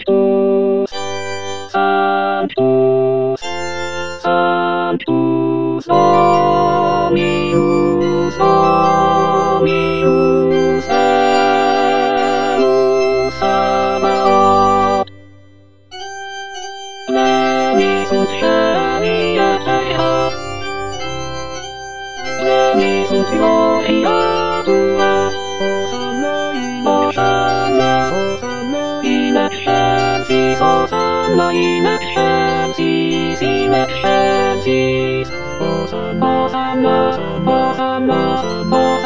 Sanctus, Sanctus, Sanctus Dominus, Dominus Deus Sabaoth. Levis ut Sharia Tua, Levis ut Gloria Tua, in excelsis, Hosanna in excelsis, in excelsis, Hosanna, Hosanna, Hosanna, Hosanna.